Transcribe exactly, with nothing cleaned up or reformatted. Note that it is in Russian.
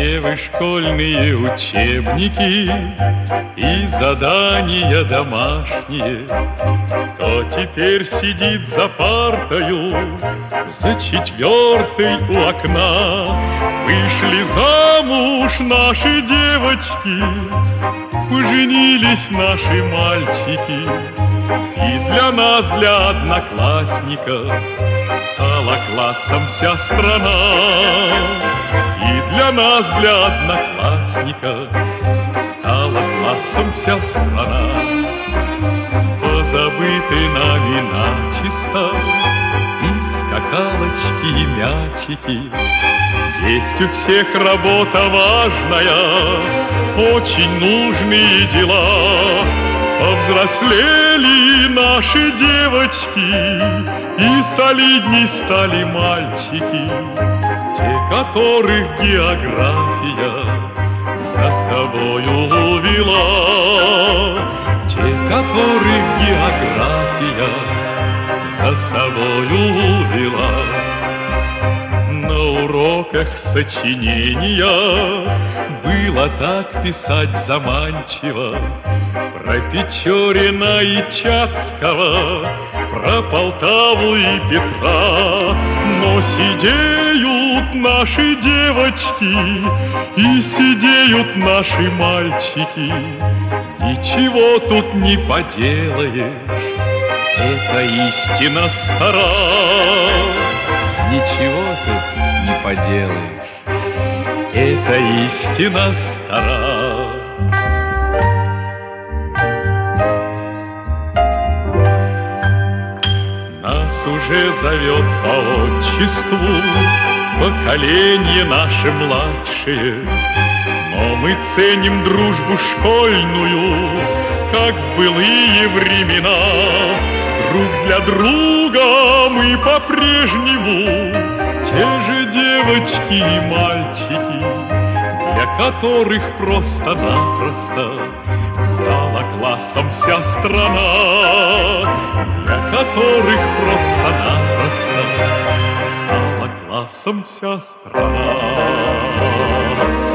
Где вы школьные учебники и задания домашние? Кто теперь сидит за партою, за четвертой у окна? Вышли замуж наши девочки, поженились наши мальчики. И для нас, для одноклассников, стала классом вся страна. И для нас, для одноклассников, стала классом вся страна. Позабыты нами начисто и скакалочки, и мячики. Есть у всех работа важная, очень нужные дела. Повзрослели наши девочки, и солидней стали мальчики, те, которых география за собою увела, те, которых география за собою увела. На уроках сочинения было так писать заманчиво про Печорина и Чацкого, про Полтаву и Петра. Но сидеют наши девочки и сидеют наши мальчики. Ничего тут не поделаешь, это истина стара. Ничего тут не поделаешь, это истина стара. Нас уже зовет по отчеству поколение наше младшее, но мы ценим дружбу школьную, как в былые времена. Друг для друга мы по-прежнему те же девочки и мальчики, для которых просто-напросто стала классом вся страна, для которых просто-напросто стала классом вся страна.